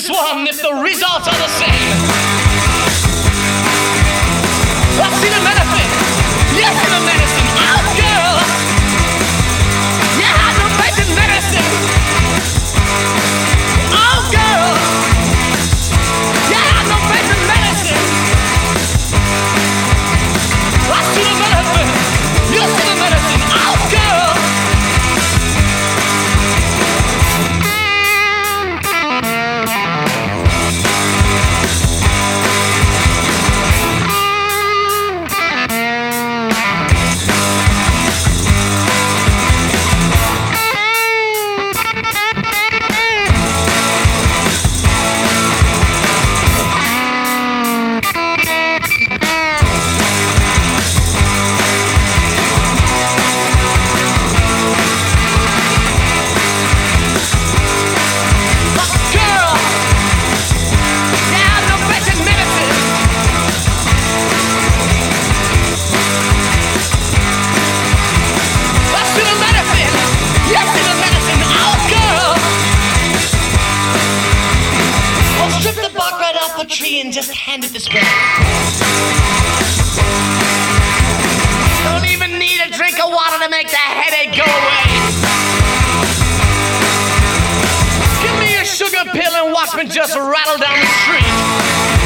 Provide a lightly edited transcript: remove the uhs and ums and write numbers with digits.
this one if the results are the same. I've seen a medicine, yes, in a medicine. Oh, girl, yeah, I know basic medicine. Oh, girl, yeah, I know basic medicine. I've seen a medicine, yes, in a medicine. Oh, girl. Tree and just hand it this way. Don't even need a drink of water to make the headache go away. Give me a sugar pill and watch me just rattle down the street.